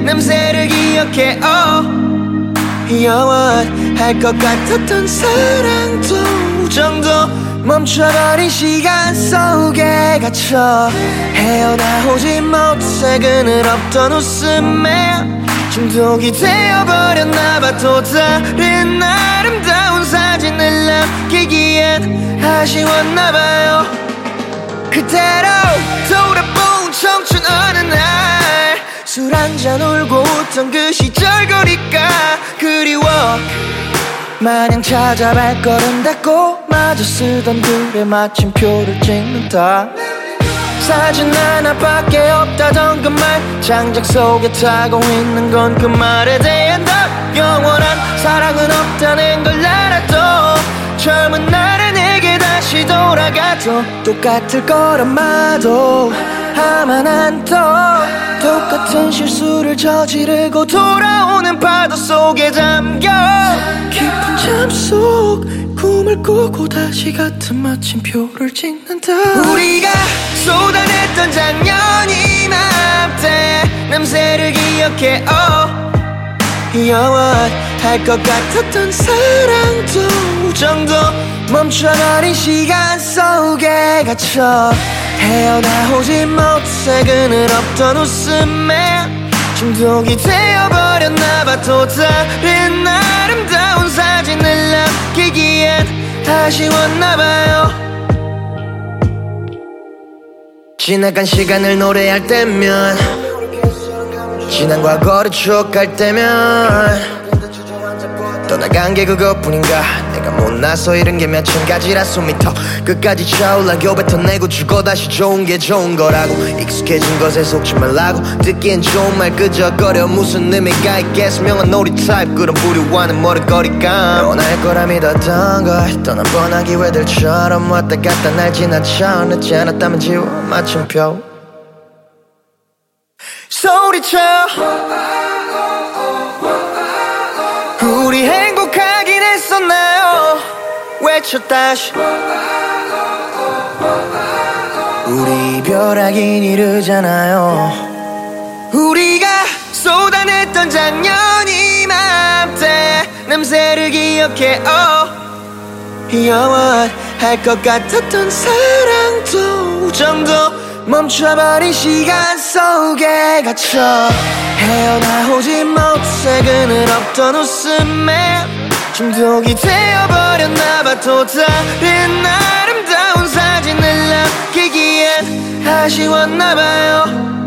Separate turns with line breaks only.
냄새를 기억해 영원할 것 같았던 사랑도 우정도 멈춰버린 시간 속에 갇혀 헤어나오지 못해 그늘 없던 웃음에 중독이 되어버렸나봐. 또 다른 아름다운 사진을 남기기엔 아쉬웠나봐요. 그대로 돌아본 청춘 어느 날 술 한잔 울고 웃던 그 시절거리가 그리워. 마냥 찾아 발걸음 닫고 마저 쓰던 글에 마침표를 찍는다. 사진 하나밖에 없다던 그 말 장작 속에 타고 있는 건 그 말에 대한 답. 영원한 사랑은 없다는 걸 알아도 젊은 날의 내게 다시 돌아가도 똑같을 거란마도 아마 난 또 똑같은 실수를 저지르고 돌아오는 파도 속에 잠겨 깊은 잠 속 꿈을 꾸고 다시 같은 마침표를 찍는다. 우리가 쏟아냈던 작년 이맘때 냄새를 기억해 영원할 것 같았던 사랑도 우정도 멈춰버린 시간 속에 갇혀 헤어나오지 못해 그늘 없던 웃음에 중독이 되어버렸나봐. 또 다른 아름다운 사진을 남기기엔 아쉬웠나봐요. 지나간 시간을 노래할 때면 지난 과거를 추억할 때면 떠나간 게 그것뿐인가. 내가 못나서 잃은 게 몇천 가지라 숨이 터 끝까지 차올라 교뱉어내고 죽어 다시 좋은 게 좋은 거라고. 익숙해진 것에 속지 말라고. 듣기엔 좋은 말 그저 거려 무슨 의미가 있겠어. 명한 놀이 타입 그런 부류와는 머릿거리감. 원할 거라 믿었던 걸 떠난 뻔한 기회들처럼 왔다 갔다 날 지나쳐. 늦지 않았다면 지워 마침표 소리쳐. 우리 행복하긴 했었나요? 외쳐 다시. 우리 이별하긴 이르잖아요. 우리가 쏟아냈던 작년 이맘때 냄새를 기억해 영원할 것 같았던 사랑도 우정도 멈춰버린 시간 속에 갇혀 헤어나오지 못해 그늘 없던 웃음에 중독이 되어버렸나봐. 또 다른 아름다운 사진을 남기기엔 아쉬웠나봐요.